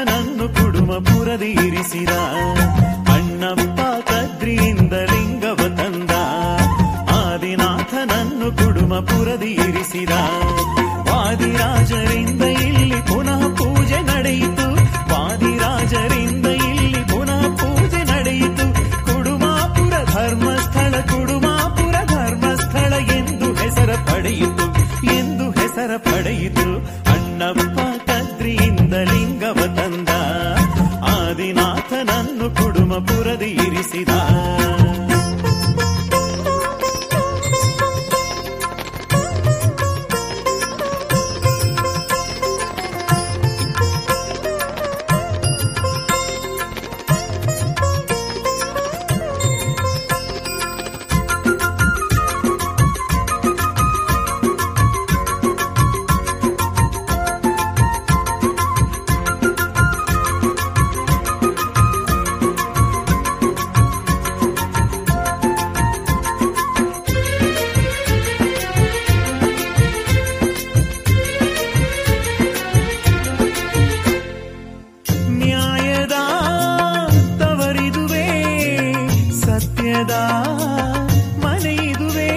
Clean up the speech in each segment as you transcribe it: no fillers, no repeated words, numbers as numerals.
ಆದಿನಾಥನನ್ನು ಕುಡುಮಪುರದಿ ಇರಿಸಿದ. ಅಣ್ಣಪ್ಪ ಕದ್ರಿಯಿಂದ ಲಿಂಗವ ತಂದ, ಆದಿನಾಥನನ್ನು ಕುಡುಮಪುರದಿ ಇರಿಸಿದ. ವಾದಿರಾಜರಿಂದ ಇಲ್ಲಿ ಪುನಃ ಪೂಜೆ ನಡೆಯಿತು, ವಾದಿರಾಜರಿಂದ ಇಲ್ಲಿ ಪುನಃ ಪೂಜೆ ನಡೆಯಿತು. ಕುಡುಮಾಪುರ ಧರ್ಮಸ್ಥಳ, ಕುಡುಮಾಪುರ ಧರ್ಮಸ್ಥಳ ಎಂದು ಹೆಸರ ಪಡೆಯಿತು, ಎಂದು ಹೆಸರ ಪಡೆಯಿತು. ಅಣ್ಣಪ್ಪ ಕದ್ರಿಯಿಂದ ಲಿಂಗವ ತಂದ, ಆದಿನಾಥನನ್ನು ಕುಡುಮಪುರದಿ ಇರಿಸಿದ. ಮನೆಯಿದುವೆ,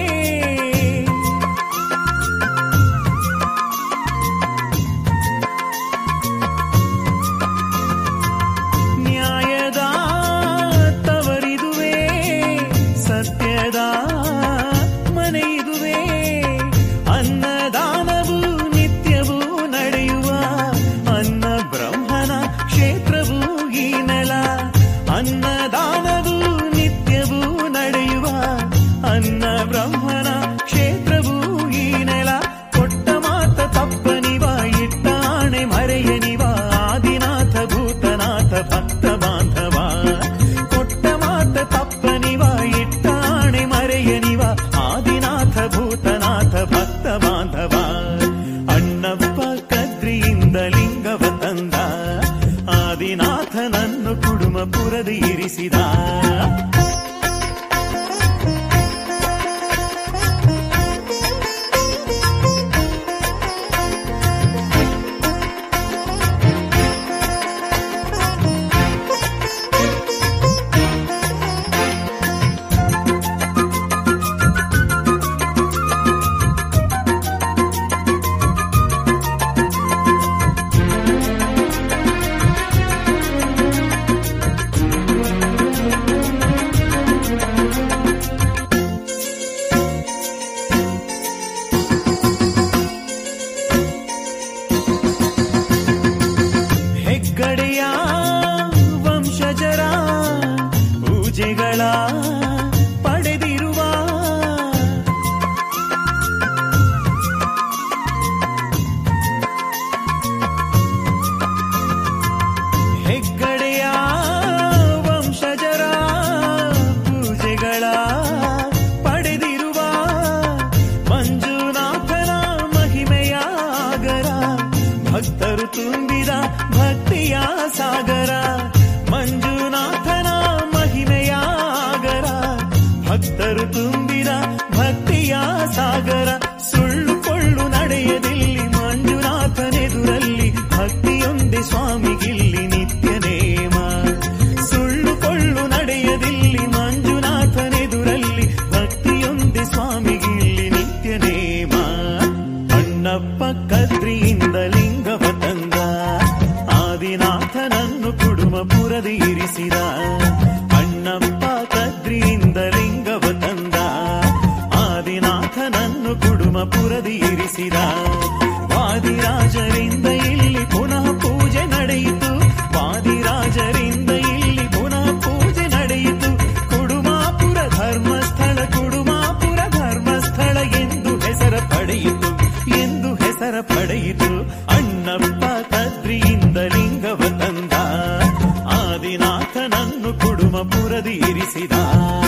ನ್ಯಾಯದ ತವರಿದುವೆ, ಸತ್ಯದ ಮನೆಯಿದುವೆ. ಅನ್ನದಾನವು ನಿತ್ಯವೂ ನಡೆಯುವ ಅನ್ನ ಬ್ರಹ್ಮನ ಕ್ಷೇತ್ರವೂ ಈ ನೆಲ. ಅನ್ನದಾನವು ನಿತ್ಯವೂ ನಡೆಯುವ ಅನ್ನ ಬ್ರಹ್ಮನ ಕ್ಷೇತ್ರವೂ ಈ ನೆಲ. ಕೊಟ್ಟ ಮಾತ ತಪ್ಪನಿವ, ಇಟ್ಟಾಣೆ ಮರೆಯನಿವ, ಆದಿನಾಥ ಭೂತನಾಥ ಭಕ್ತ ಬಾಂಧವ. ಕೊಟ್ಟ ಮಾತ ತಪ್ಪನಿವ, ಇಟ್ಟಾಣೆ ಮರೆಯನಿವ, ಆದಿನಾಥ ಭೂತನಾಥ ಭಕ್ತ ಬಾಂಧವ. ಅಣ್ಣಪ್ಪ ಕದ್ರಿಯಿಂದ ಲಿಂಗವ ತಂದ, ಆದಿನಾಥನನ್ನು ಕುಡುಮಪುರದಿ ಇರಿಸಿದ. ಹೆಗ್ಗಡೆಯ ವಂಶಜರ ಪೂಜೆಗಳ ಪಡೆದಿರುವ ಹೆಗ್ಗಡೆಯ ವಂಶಜರ ಪೂಜೆಗಳ ಪಡೆದಿರುವ ಮಂಜುನಾಥನ ಮಹಿಮೆಯ ಆಗರ, ಭಕ್ತರು ತುಂಬಿದ ಭಕ್ತಿಯ ಸಾಗರ. ಮಂಜುನಾಥನ ಮಹಿಮೆಯ ಆಗರ, ಭಕ್ತರು ತುಂಬಿದ ಭಕ್ತಿಯ ಸಾಗರ. ಸುಳ್ಳು ಕೊಳ್ಳು ನಡೆಯದಿಲ್ಲಿ ಮಂಜುನಾಥನೆದುರಲ್ಲಿ, ಭಕ್ತಿಯೊಂದೇ ಸ್ವಾಮಿಗಿಲ್ಲಿ ನಿತ್ಯ ನೇಮ. ಸುಳ್ಳು ಕೊಳ್ಳು ನಡೆಯದಿಲ್ಲಿ ಮಂಜುನಾಥನೆದುರಲ್ಲಿ, ಭಕ್ತಿಯೊಂದೇ ಸ್ವಾಮಿಗಿಲ್ಲಿ ನಿತ್ಯ ನೇಮ. ಅಣ್ಣಪ್ಪ ಕದ್ರಿಯಿಂದ ಲಿಂಗವ ತಂದ, ಆದಿನಾಥನನ್ನು ಕುಡುಮಪುರದಿ ಇರಿಸಿದ. ಅಣ್ಣಪ್ಪ ಕದ್ರಿಯಿಂದ ಲಿಂಗವ ತಂದ, ಆದಿನಾಥನನ್ನು ಕುಡುಮಪುರದಿ ಇರಿಸಿದ. ವಾದಿರಾಜರಿಂದ ಇಲ್ಲಿ ಪುನಃ ಪೂಜೆ ನಡೆಯಿತು, ವಾದಿರಾಜರಿಂದ ಇಲ್ಲಿ ಪುನಃ ಪೂಜೆ ನಡೆಯಿತು. ಕುಡುಮಾಪುರ ಧರ್ಮಸ್ಥಳ, ಕುಡುಮಾಪುರ ಧರ್ಮಸ್ಥಳ ಎಂದು ಹೆಸರ ಪಡೆಯಿತು, ಎಂದು ಹೆಸರ ಪಡೆಯಿತು. ಅಣ್ಣಪ್ಪ ಕದ್ರಿಯಿಂದ ಲಿಂಗವ ತಂದ, ಆದಿನಾಥನನ್ನು ಕುಡುಮಪುರದಿ ಇರಿಸಿದ.